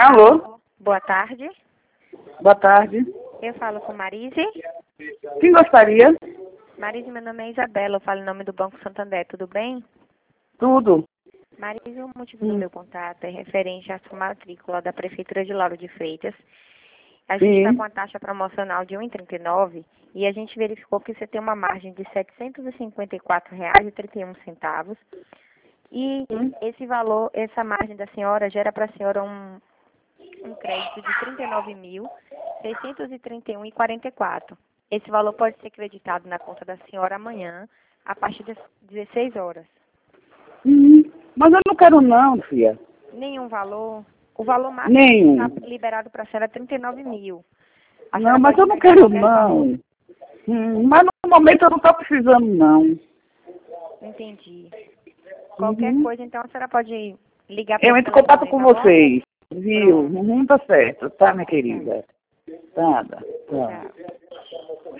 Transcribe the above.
Alô? Boa tarde. Boa tarde. Eu falo com Marise. Quem gostaria? Marise, meu nome é Isabela, eu falo em nome do Banco Santander, tudo bem? Tudo. Marise, o motivo do meu contato é referente à sua matrícula da Prefeitura de Lauro de Freitas. A gente está com a taxa promocional de R$ 1,39 e a gente verificou que você tem uma margem de R$ 754,31. E esse valor, essa margem da senhora gera para a senhora um crédito de R$ 39.631,44. Esse valor pode ser creditado na conta da senhora amanhã, a partir das 16 horas. Mas eu não quero não, filha. Nenhum valor. O valor máximo Nenhum. que está liberado para a senhora é 39 mil. A Não, senhora mas pode eu não pegar quero qualquer valor. não. Mas no momento eu não estou precisando não. Entendi. Qualquer coisa, então a senhora pode ligar para Eu esse entro em contato telefone, com tá bom? vocês. Viu? Pronto. Tá certo. Tá, minha querida. Tá. Tchau.